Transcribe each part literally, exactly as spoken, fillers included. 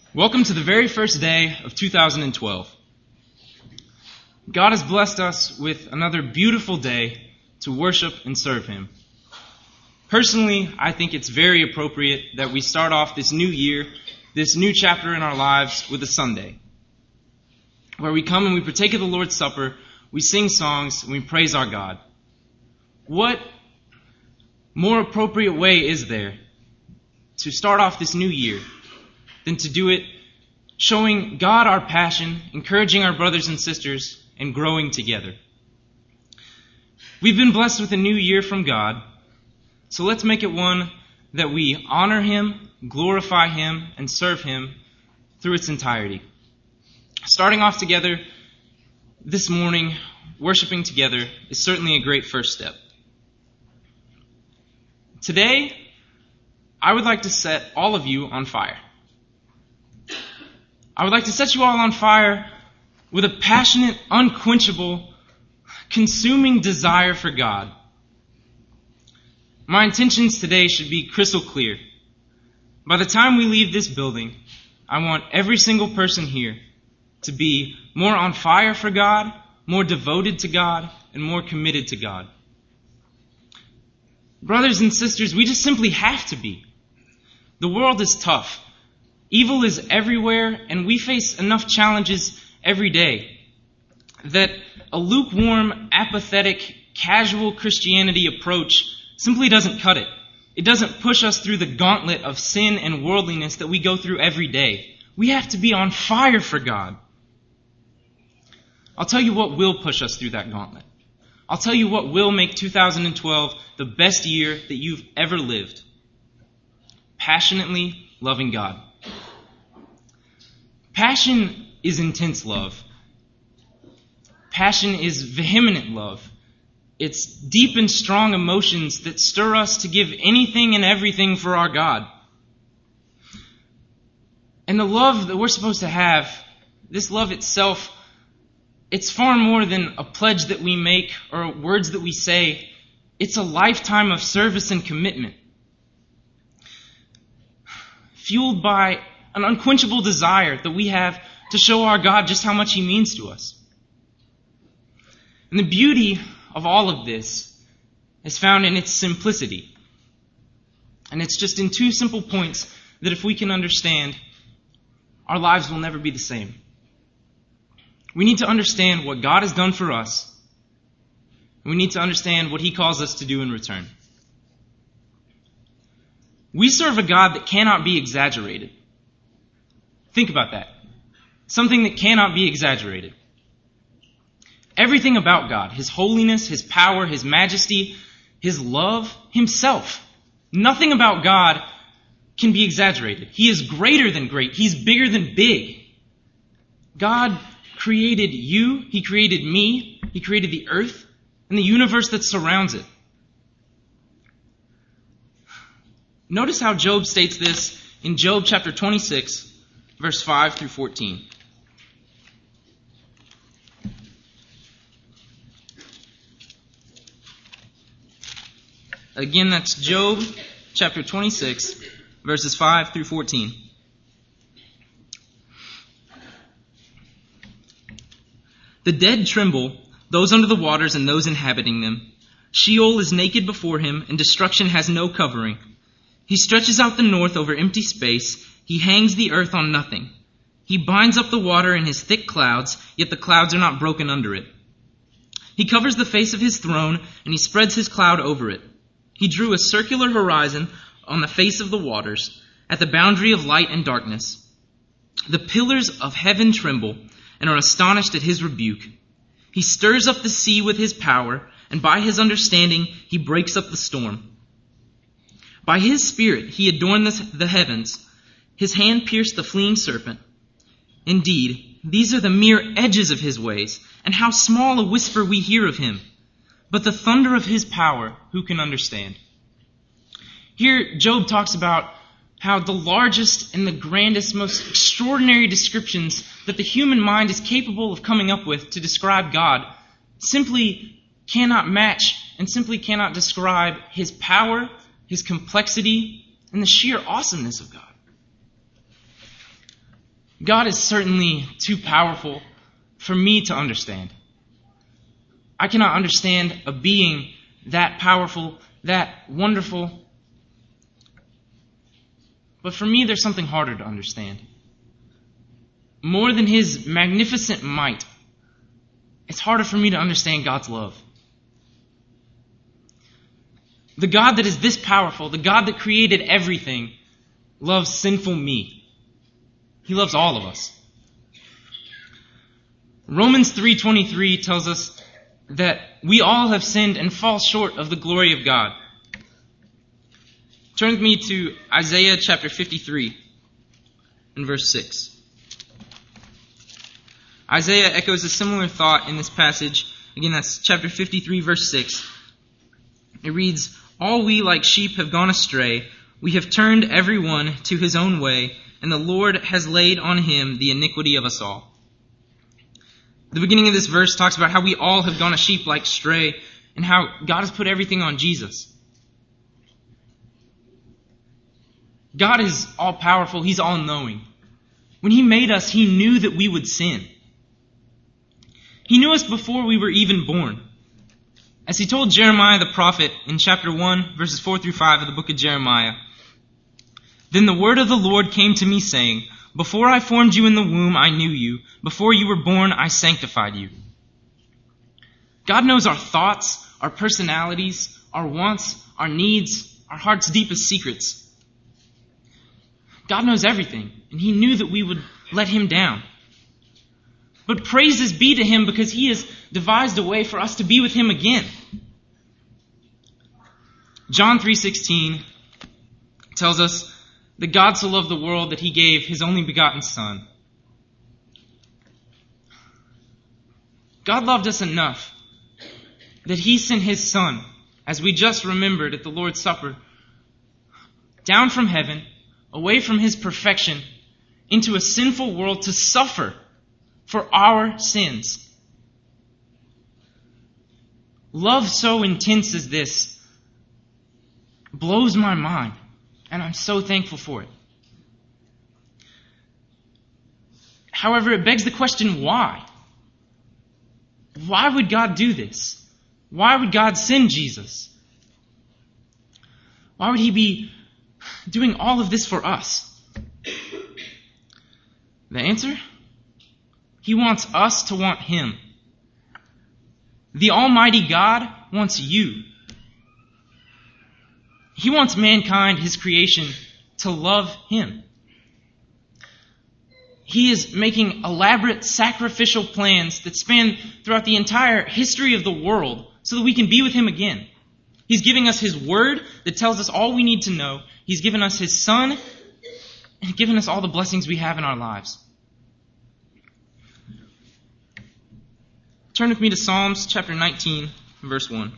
Welcome to the very first day of two thousand twelve. God has blessed us with another beautiful day to worship and serve Him. Personally, I think it's very appropriate that we start off this new year, this new chapter in our lives, with a Sunday, where we come and we partake of the Lord's Supper, we sing songs, and we praise our God. What more appropriate way is there to start off this new year than to do it showing God our passion, encouraging our brothers and sisters, and growing together? We've been blessed with a new year from God, so let's make it one that we honor Him, glorify Him, and serve Him through its entirety. Starting off together this morning, worshiping together, is certainly a great first step. Today, I would like to set all of you on fire. I would like to set you all on fire with a passionate, unquenchable, consuming desire for God. My intentions today should be crystal clear. By the time we leave this building, I want every single person here to be more on fire for God, more devoted to God, and more committed to God. Brothers and sisters, we just simply have to be. The world is tough. Evil is everywhere, and we face enough challenges every day that a lukewarm, apathetic, casual Christianity approach simply doesn't cut it. It doesn't push us through the gauntlet of sin and worldliness that we go through every day. We have to be on fire for God. I'll tell you what will push us through that gauntlet. I'll tell you what will make two thousand twelve the best year that you've ever lived. Passionately loving God. Passion is intense love. Passion is vehement love. It's deep and strong emotions that stir us to give anything and everything for our God. And the love that we're supposed to have, this love itself, it's far more than a pledge that we make or words that we say. It's a lifetime of service and commitment, fueled by an unquenchable desire that we have to show our God just how much He means to us. And the beauty of all of this is found in its simplicity. And it's just in two simple points that if we can understand, our lives will never be the same. We need to understand what God has done for us. And we need to understand what He calls us to do in return. We serve a God that cannot be exaggerated. Think about that. Something that cannot be exaggerated. Everything about God, His holiness, His power, His majesty, His love, Himself. Nothing about God can be exaggerated. He is greater than great. He's bigger than big. God created you. He created me. He created the earth and the universe that surrounds it. Notice how Job states this in Job chapter twenty-six, verse five through fourteen. Again, that's Job chapter twenty-six, verses five through fourteen. The dead tremble, those under the waters and those inhabiting them. Sheol is naked before Him, and destruction has no covering. He stretches out the north over empty space. He hangs the earth on nothing. He binds up the water in His thick clouds, yet the clouds are not broken under it. He covers the face of His throne, and He spreads His cloud over it. He drew a circular horizon on the face of the waters, at the boundary of light and darkness. The pillars of heaven tremble and are astonished at His rebuke. He stirs up the sea with His power, and by His understanding He breaks up the storm. By His Spirit He adorned the, the heavens. His hand pierced the fleeing serpent. Indeed, these are the mere edges of His ways, and how small a whisper we hear of Him. But the thunder of His power, who can understand? Here, Job talks about how the largest and the grandest, most extraordinary descriptions that the human mind is capable of coming up with to describe God simply cannot match and simply cannot describe His power, His complexity, and the sheer awesomeness of God. God is certainly too powerful for me to understand. I cannot understand a being that powerful, that wonderful. But for me, there's something harder to understand. More than his magnificent might, it's harder for me to understand God's love. The God that is this powerful, the God that created everything, loves sinful me. He loves all of us. Romans three twenty-three tells us that we all have sinned and fall short of the glory of God. Turn with me to Isaiah chapter fifty-three and verse six. Isaiah echoes a similar thought in this passage. Again, that's chapter fifty-three, verse six. It reads, "All we like sheep have gone astray. We have turned every one to his own way, and the Lord has laid on him the iniquity of us all." The beginning of this verse talks about how we all have gone a sheep like stray, and how God has put everything on Jesus. God is all-powerful. He's all-knowing. When He made us, He knew that we would sin. He knew us before we were even born. As He told Jeremiah the prophet in chapter one, verses four through five of the book of Jeremiah, "Then the word of the Lord came to me, saying, Before I formed you in the womb, I knew you. Before you were born, I sanctified you." God knows our thoughts, our personalities, our wants, our needs, our heart's deepest secrets. God knows everything, and He knew that we would let Him down. But praises be to Him because He has devised a way for us to be with Him again. John three sixteen tells us that God so loved the world that He gave His only begotten Son. God loved us enough that He sent His Son, as we just remembered at the Lord's Supper, down from heaven, away from His perfection, into a sinful world to suffer for our sins. Love so intense as this blows my mind, and I'm so thankful for it. However, it begs the question, why? Why would God do this? Why would God send Jesus? Why would He be doing all of this for us? The answer? He wants us to want Him. The Almighty God wants you. He wants mankind, His creation, to love Him. He is making elaborate sacrificial plans that span throughout the entire history of the world so that we can be with Him again. He's giving us His Word that tells us all we need to know. He's given us His Son and given us all the blessings we have in our lives. Turn with me to Psalms chapter nineteen, verse one.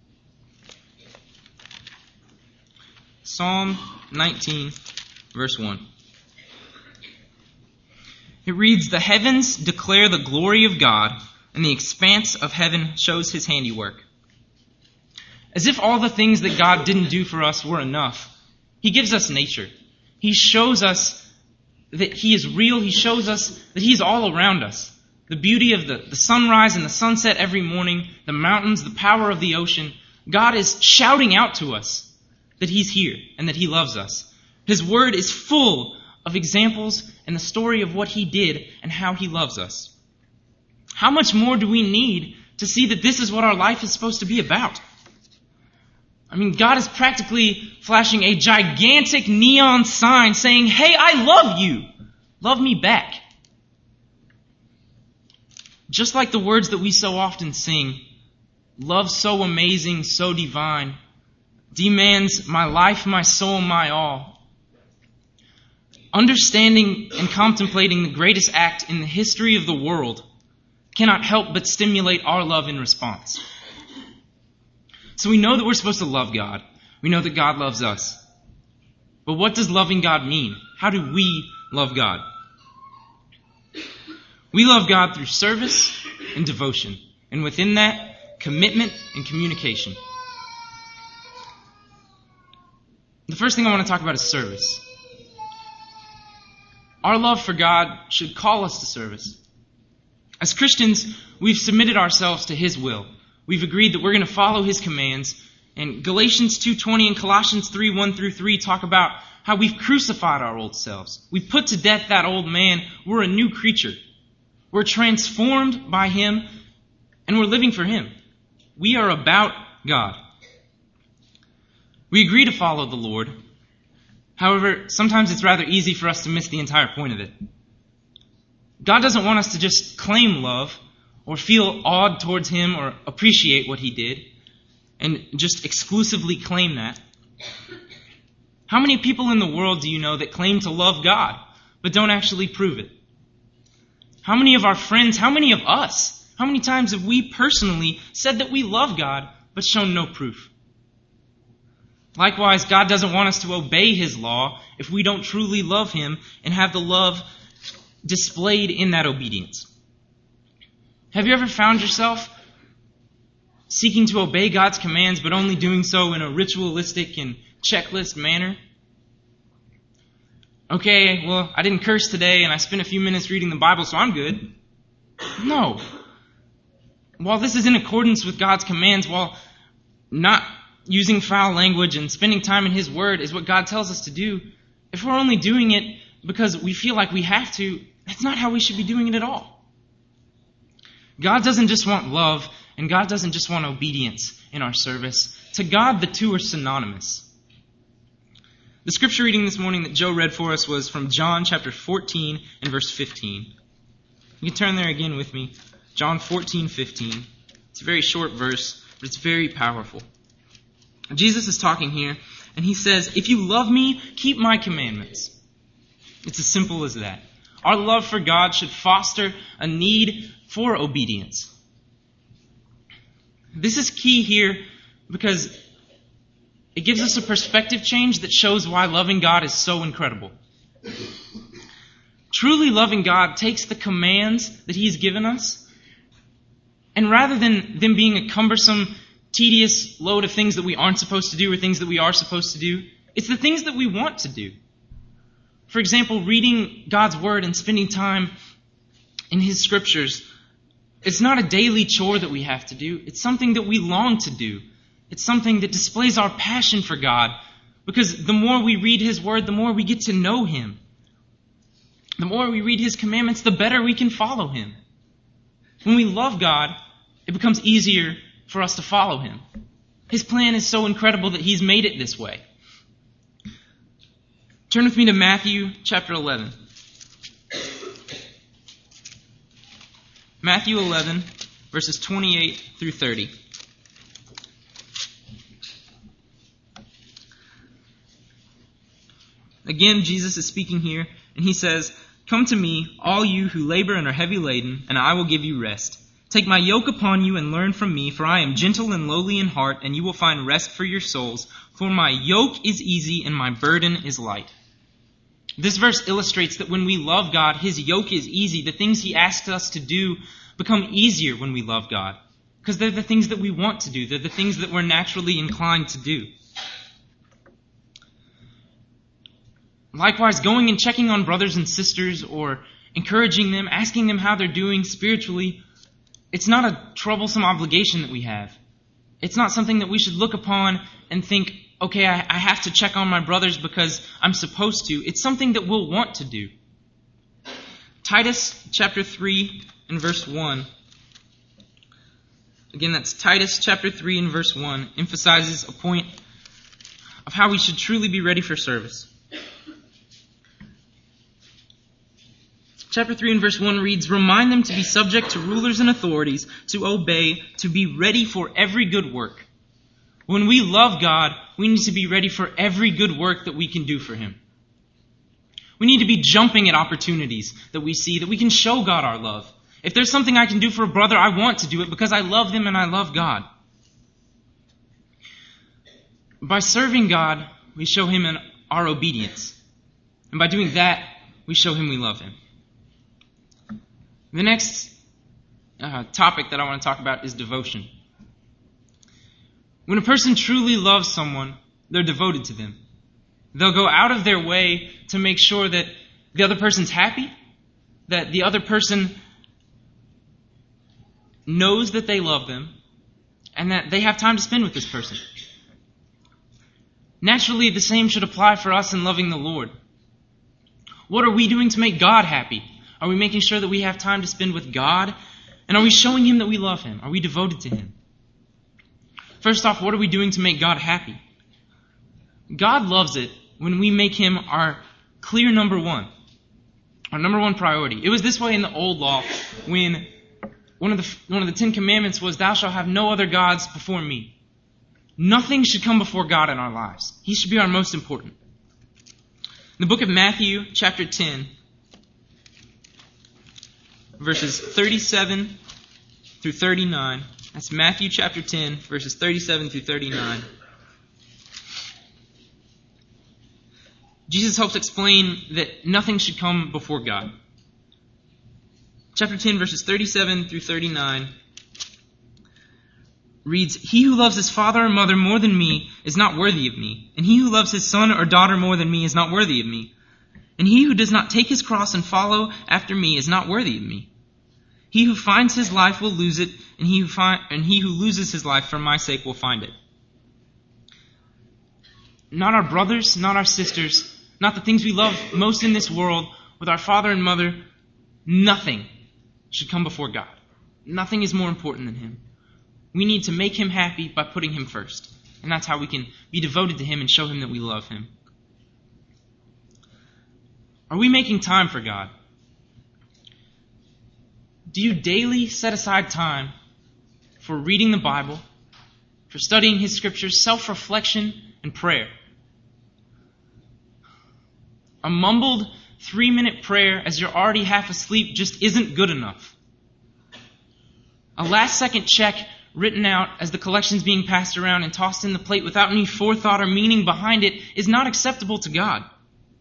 Psalm nineteen, verse one. It reads, "The heavens declare the glory of God, and the expanse of heaven shows His handiwork." As if all the things that God didn't do for us were enough, He gives us nature. He shows us that He is real. He shows us that He is all around us. The beauty of the, the sunrise and the sunset every morning, the mountains, the power of the ocean. God is shouting out to us that He's here and that He loves us. His Word is full of examples and the story of what He did and how He loves us. How much more do we need to see that this is what our life is supposed to be about? I mean, God is practically flashing a gigantic neon sign saying, "Hey, I love you. Love me back." Just like the words that we so often sing, love so amazing, so divine, demands my life, my soul, my all. Understanding and contemplating the greatest act in the history of the world cannot help but stimulate our love in response. So we know that we're supposed to love God. We know that God loves us. But what does loving God mean? How do we love God? We love God through service and devotion, and within that, commitment and communication. The first thing I want to talk about is service. Our love for God should call us to service. As Christians, we've submitted ourselves to His will. We've agreed that we're going to follow His commands. And Galatians two twenty and Colossians three one through three talk about how we've crucified our old selves. We've put to death that old man. We're a new creature. We're transformed by Him, and we're living for Him. We are about God. We agree to follow the Lord. However, sometimes it's rather easy for us to miss the entire point of it. God doesn't want us to just claim love or feel awed towards Him or appreciate what He did and just exclusively claim that. How many people in the world do you know that claim to love God but don't actually prove it? How many of our friends, how many of us, how many times have we personally said that we love God but shown no proof? Likewise, God doesn't want us to obey His law if we don't truly love Him and have the love displayed in that obedience. Have you ever found yourself seeking to obey God's commands but only doing so in a ritualistic and checklist manner? Okay, well, I didn't curse today and I spent a few minutes reading the Bible, so I'm good. No. While this is in accordance with God's commands, while not using foul language and spending time in His Word is what God tells us to do, if we're only doing it because we feel like we have to, that's not how we should be doing it at all. God doesn't just want love, and God doesn't just want obedience in our service. To God, the two are synonymous. The scripture reading this morning that Joe read for us was from John chapter fourteen and verse fifteen. You can turn there again with me. John fourteen fifteen. It's a very short verse, but it's very powerful. Jesus is talking here, and He says, if you love me, keep my commandments. It's as simple as that. Our love for God should foster a need for obedience. This is key here because it gives us a perspective change that shows why loving God is so incredible. Truly loving God takes the commands that He's given us, and rather than them being a cumbersome, tedious load of things that we aren't supposed to do or things that we are supposed to do, it's the things that we want to do. For example, reading God's Word and spending time in His Scriptures, it's not a daily chore that we have to do. It's something that we long to do. It's something that displays our passion for God, because the more we read His Word, the more we get to know Him. The more we read His commandments, the better we can follow Him. When we love God, it becomes easier for us to follow Him. His plan is so incredible that He's made it this way. Turn with me to Matthew chapter eleven. Matthew eleven, verses twenty-eight through thirty. Again, Jesus is speaking here, and He says, come to me, all you who labor and are heavy laden, and I will give you rest. Take my yoke upon you and learn from me, for I am gentle and lowly in heart, and you will find rest for your souls. For my yoke is easy and my burden is light. This verse illustrates that when we love God, His yoke is easy. The things He asks us to do become easier when we love God, because they're the things that we want to do. They're the things that we're naturally inclined to do. Likewise, going and checking on brothers and sisters or encouraging them, asking them how they're doing spiritually, it's not a troublesome obligation that we have. It's not something that we should look upon and think, okay, I, I have to check on my brothers because I'm supposed to. It's something that we'll want to do. Titus chapter three and verse one. Again, that's Titus chapter three and verse one, emphasizes a point of how we should truly be ready for service. Chapter three and verse one reads, remind them to be subject to rulers and authorities, to obey, to be ready for every good work. When we love God, we need to be ready for every good work that we can do for Him. We need to be jumping at opportunities that we see, that we can show God our love. If there's something I can do for a brother, I want to do it because I love them and I love God. By serving God, we show Him in our obedience. And by doing that, we show Him we love Him. The next uh, topic that I want to talk about is devotion. When a person truly loves someone, they're devoted to them. They'll go out of their way to make sure that the other person's happy, that the other person knows that they love them, and that they have time to spend with this person. Naturally, the same should apply for us in loving the Lord. What are we doing to make God happy? Are we making sure that we have time to spend with God? And are we showing Him that we love Him? Are we devoted to Him? First off, what are we doing to make God happy? God loves it when we make Him our clear number one, our number one priority. It was this way in the old law when one of the one of the Ten Commandments was, "Thou shalt have no other gods before me." Nothing should come before God in our lives. He should be our most important. In the book of Matthew, chapter ten, verses thirty-seven through thirty-nine. That's Matthew chapter ten, verses thirty-seven through thirty-nine. Jesus helps explain that nothing should come before God. Chapter ten, verses thirty-seven through thirty-nine reads, "He who loves his father or mother more than me is not worthy of me, and he who loves his son or daughter more than me is not worthy of me. And he who does not take his cross and follow after me is not worthy of me. He who finds his life will lose it, and he who find, and he who loses his life for my sake will find it." Not our brothers, not our sisters, not the things we love most in this world, with our father and mother, nothing should come before God. Nothing is more important than Him. We need to make Him happy by putting Him first. And that's how we can be devoted to Him and show Him that we love Him. Are we making time for God? Do you daily set aside time for reading the Bible, for studying His Scriptures, self-reflection, and prayer? A mumbled three-minute prayer as you're already half asleep just isn't good enough. A last-second check written out as the collection's being passed around and tossed in the plate without any forethought or meaning behind it is not acceptable to God. Are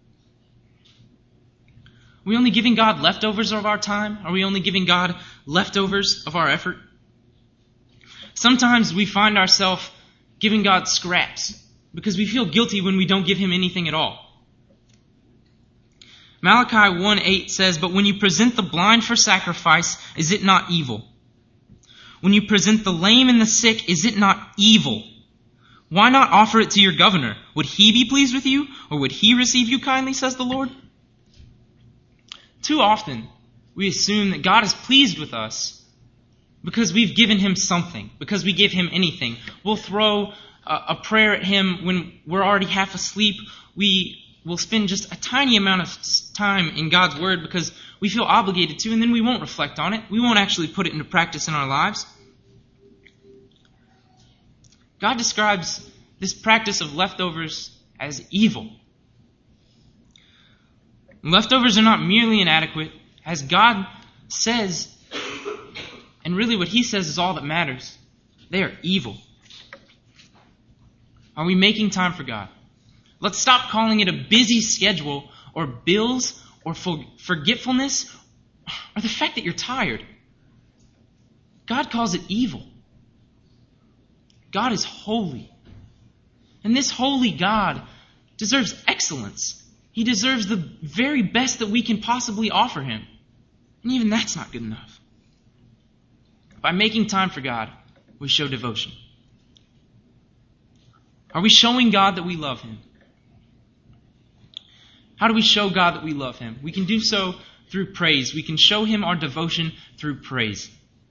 we only giving God leftovers of our time? Are we only giving God leftovers of our effort? Sometimes we find ourselves giving God scraps because we feel guilty when we don't give Him anything at all. Malachi one eight says, "But when you present the blind for sacrifice, is it not evil? When you present the lame and the sick, is it not evil? Why not offer it to your governor? Would he be pleased with you, or would he receive you kindly, says the Lord?" Too often, we assume that God is pleased with us because we've given Him something, because we give Him anything. We'll throw a, a prayer at Him when we're already half asleep. We will spend just a tiny amount of time in God's Word because we feel obligated to, and then we won't reflect on it. We won't actually put it into practice in our lives. God describes this practice of leftovers as evil. Leftovers are not merely inadequate, as God says, and really what He says is all that matters. They are evil. Are we making time for God? Let's stop calling it a busy schedule or bills or forgetfulness or the fact that you're tired. God calls it evil. God is holy. And this holy God deserves excellence. He deserves the very best that we can possibly offer Him. And even that's not good enough. By making time for God, we show devotion. Are we showing God that we love Him? How do we show God that we love Him? We can do so through praise. We can show Him our devotion through praise.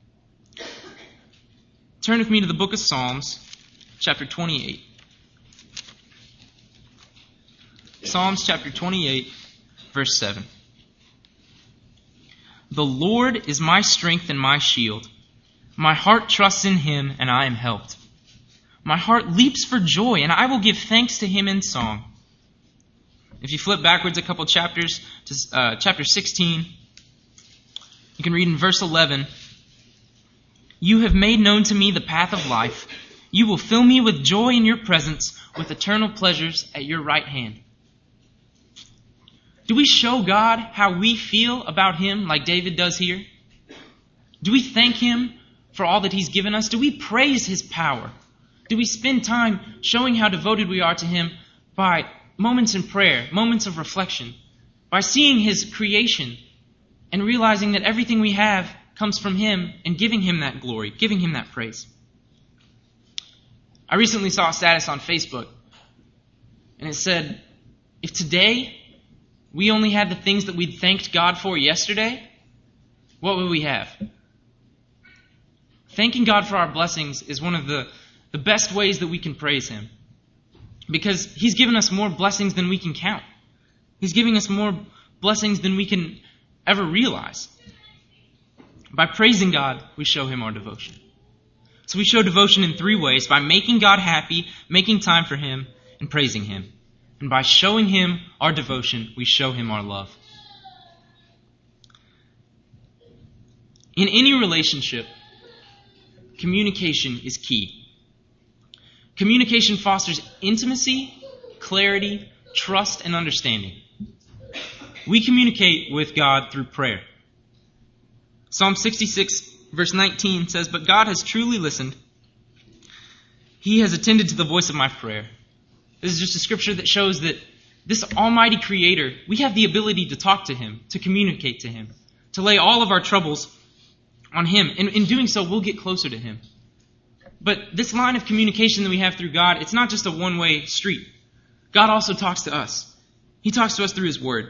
Turn with me to the book of Psalms, chapter twenty-eight. Psalms chapter twenty-eight, verse seven. "The Lord is my strength and my shield. My heart trusts in Him, and I am helped. My heart leaps for joy, and I will give thanks to Him in song." If you flip backwards a couple chapters to uh, chapter sixteen, you can read in verse eleven, "You have made known to me the path of life. You will fill me with joy in your presence, with eternal pleasures at your right hand." Do we show God how we feel about Him like David does here? Do we thank Him for all that He's given us? Do we praise His power? Do we spend time showing how devoted we are to Him by moments in prayer, moments of reflection, by by seeing His creation and realizing that everything we have comes from Him and giving Him that glory, giving Him that praise. I recently saw a status on Facebook, and it said, if today we only had the things that we'd thanked God for yesterday, what would we have? Thanking God for our blessings is one of the, the best ways that we can praise Him, because He's given us more blessings than we can count. He's giving us more blessings than we can ever realize. By praising God, we show Him our devotion. So we show devotion in three ways: by making God happy, making time for Him, and praising Him. And by showing Him our devotion, we show Him our love. In any relationship, communication is key. Communication fosters intimacy, clarity, trust, and understanding. We communicate with God through prayer. Psalm sixty-six, verse nineteen says, "But God has truly listened. He has attended to the voice of my prayer." This is just a scripture that shows that this almighty Creator, we have the ability to talk to Him, to communicate to Him, to lay all of our troubles on Him. And in doing so, we'll get closer to Him. But this line of communication that we have through God, it's not just a one-way street. God also talks to us. He talks to us through His Word.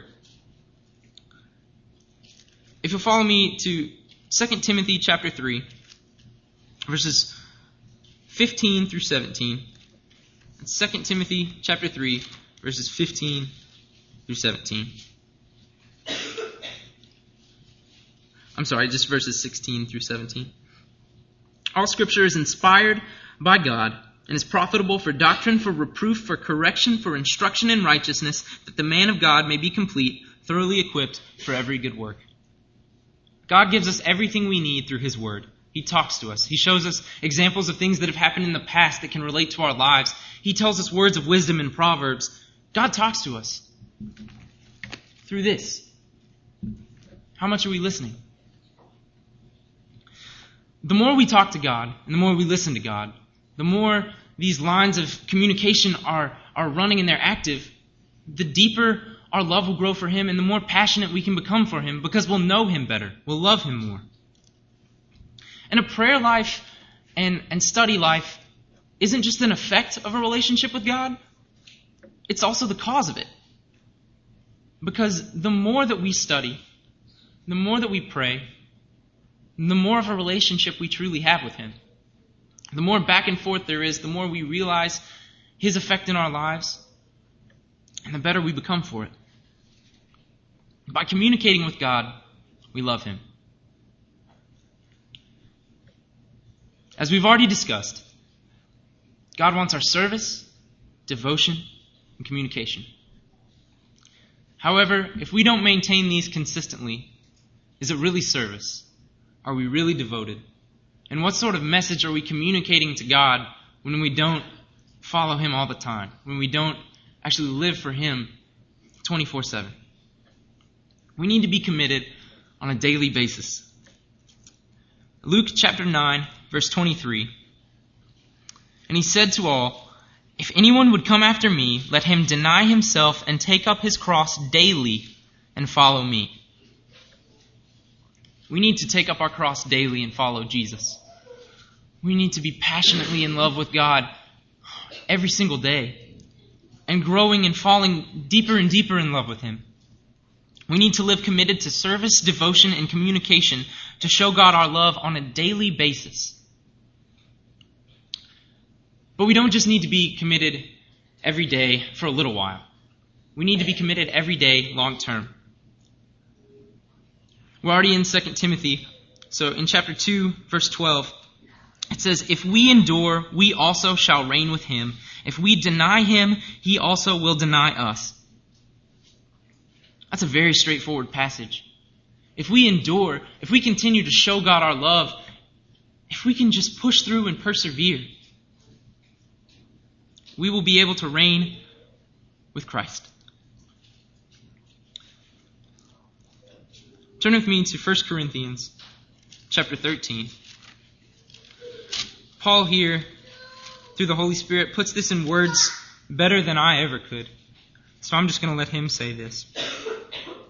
If you'll follow me to Second Timothy chapter three, verses fifteen through seventeen. Second Timothy chapter three, verses fifteen through seventeen. I'm sorry, just verses sixteen through seventeen. All Scripture is inspired by God and is profitable for doctrine, for reproof, for correction, for instruction in righteousness, that the man of God may be complete, thoroughly equipped for every good work. God gives us everything we need through His Word. He talks to us. He shows us examples of things that have happened in the past that can relate to our lives. He tells us words of wisdom in Proverbs. God talks to us through this. How much are we listening? The more we talk to God and the more we listen to God, the more these lines of communication are, are running and they're active, the deeper our love will grow for Him and the more passionate we can become for Him, because we'll know Him better. We'll love Him more. And a prayer life and, and study life isn't just an effect of a relationship with God. It's also the cause of it. Because the more that we study, the more that we pray, the more of a relationship we truly have with Him. The more back and forth there is, the more we realize His effect in our lives, and the better we become for it. By communicating with God, we love Him. As we've already discussed, God wants our service, devotion, and communication. However, if we don't maintain these consistently, is it really service? Are we really devoted? And what sort of message are we communicating to God when we don't follow Him all the time? When we don't actually live for Him twenty-four seven? We need to be committed on a daily basis. Luke chapter nine, verse twenty-three. "And He said to all, if anyone would come after me, let him deny himself and take up his cross daily and follow me." We need to take up our cross daily and follow Jesus. We need to be passionately in love with God every single day and growing and falling deeper and deeper in love with Him. We need to live committed to service, devotion, and communication to show God our love on a daily basis. But we don't just need to be committed every day for a little while. We need to be committed every day long term. We're already in Second Timothy. So in chapter two, verse twelve, it says, "If we endure, we also shall reign with Him. If we deny Him, He also will deny us." That's a very straightforward passage. If we endure, if we continue to show God our love, if we can just push through and persevere, we will be able to reign with Christ. Turn with me to First Corinthians chapter thirteen. Paul here, through the Holy Spirit, puts this in words better than I ever could. So I'm just going to let him say this.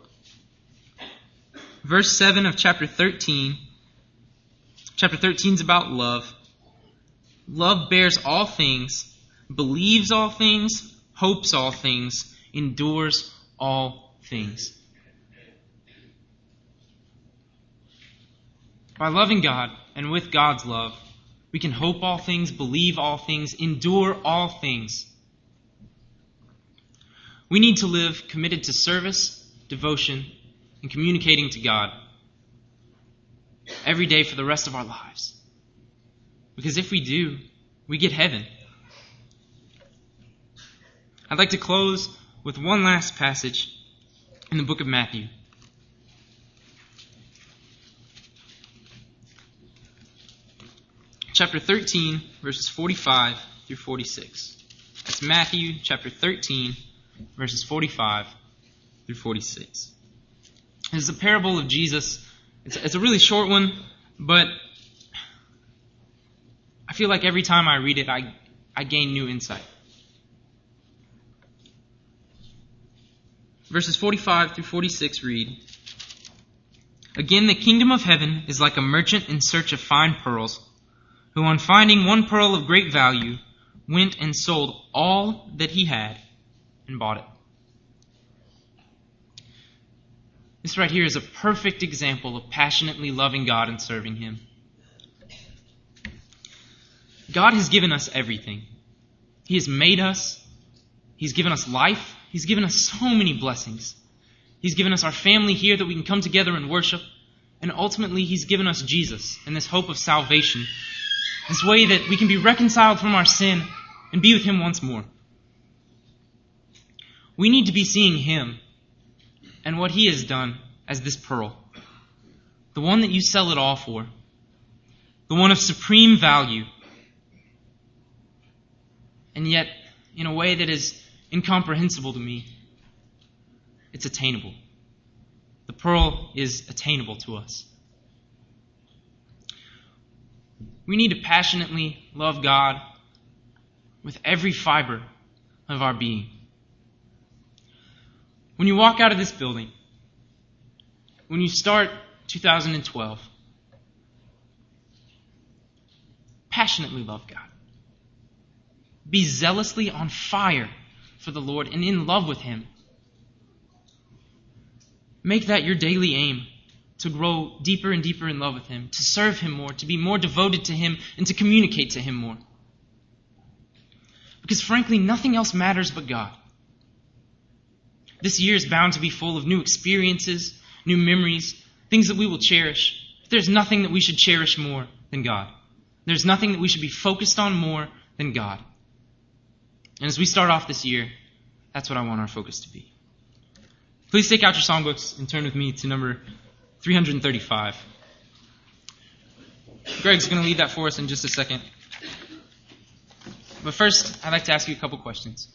verse seven of chapter thirteen. Chapter thirteen is about love. Love bears all things, believes all things, hopes all things, endures all things. By loving God and with God's love, we can hope all things, believe all things, endure all things. We need to live committed to service, devotion, and communicating to God every day for the rest of our lives. Because if we do, we get heaven. I'd like to close with one last passage in the book of Matthew. Chapter thirteen, verses forty-five through forty-six. That's Matthew chapter thirteen, verses forty-five through forty-six. This is a parable of Jesus. It's, it's a really short one, but I feel like every time I read it, I, I gain new insight. Verses forty-five through forty-six read, "Again, the kingdom of heaven is like a merchant in search of fine pearls, who on finding one pearl of great value, went and sold all that he had and bought it." This right here is a perfect example of passionately loving God and serving Him. God has given us everything. He has made us. He's given us life. He's given us so many blessings. He's given us our family here that we can come together and worship. And ultimately, He's given us Jesus and this hope of salvation, this way that we can be reconciled from our sin and be with Him once more. We need to be seeing Him and what He has done as this pearl, the one that you sell it all for, the one of supreme value, and yet in a way that is incomprehensible to me. It's attainable. The pearl is attainable to us. We need to passionately love God with every fiber of our being. When you walk out of this building, when you start two thousand twelve, passionately love God. Be zealously on fire for the Lord and in love with Him. Make that your daily aim, to grow deeper and deeper in love with Him, to serve Him more, to be more devoted to Him, and to communicate to Him more. Because frankly, nothing else matters but God. This year is bound to be full of new experiences, new memories, things that we will cherish. But there's nothing that we should cherish more than God. There's nothing that we should be focused on more than God. And as we start off this year, that's what I want our focus to be. Please take out your songbooks and turn with me to number three hundred thirty-five. Greg's going to lead that for us in just a second. But first, I'd like to ask you a couple questions.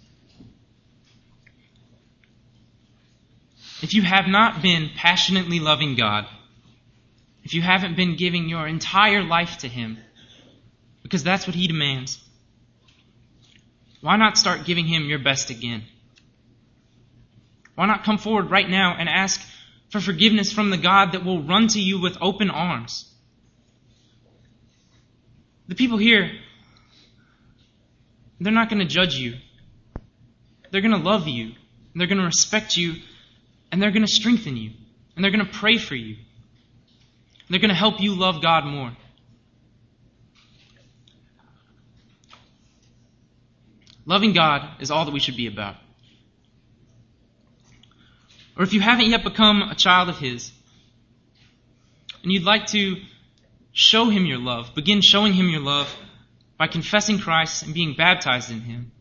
If you have not been passionately loving God, if you haven't been giving your entire life to Him, because that's what He demands, why not start giving Him your best again? Why not come forward right now and ask for forgiveness from the God that will run to you with open arms? The people here, they're not going to judge you. They're going to love you. They're going to respect you. And they're going to strengthen you. And they're going to pray for you. And they're going to help you love God more. Loving God is all that we should be about. Or if you haven't yet become a child of His, and you'd like to show Him your love, begin showing Him your love by confessing Christ and being baptized in Him,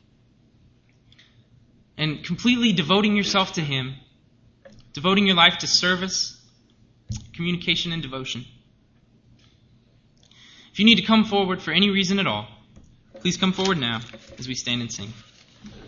and completely devoting yourself to Him, devoting your life to service, communication, and devotion. If you need to come forward for any reason at all, please come forward now as we stand and sing.